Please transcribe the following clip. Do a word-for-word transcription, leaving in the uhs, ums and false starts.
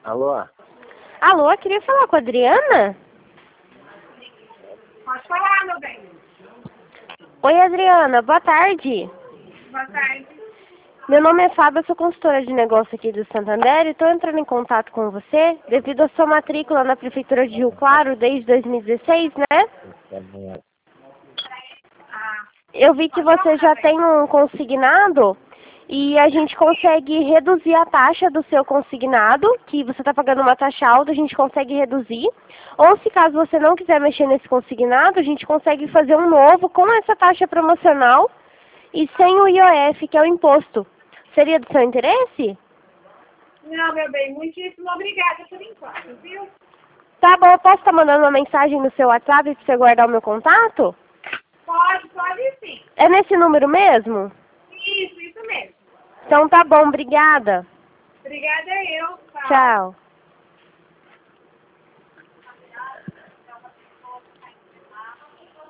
Alô? Alô, queria falar com a Adriana? Pode falar, meu bem. Oi, Adriana, boa tarde. Boa tarde. Meu nome é Fábio, eu sou consultora de negócio aqui do Santander e estou entrando em contato com você devido à sua matrícula na Prefeitura de Rio Claro desde dois mil e dezesseis, né? Ah, Eu vi que você já tem um consignado e a gente consegue reduzir a taxa do seu consignado, que você está pagando uma taxa alta, a gente consegue reduzir. Ou se caso você não quiser mexer nesse consignado, a gente consegue fazer um novo com essa taxa promocional e sem o I O F, que é o imposto. Seria do seu interesse? não, meu bem, muitíssimo obrigada por enquanto, viu? Tá bom, eu posso estar mandando uma mensagem no seu WhatsApp para você guardar o meu contato? Pode, pode sim. É nesse número mesmo? Isso, isso mesmo. Então tá bom, obrigada. Obrigada eu. Tchau. Tchau.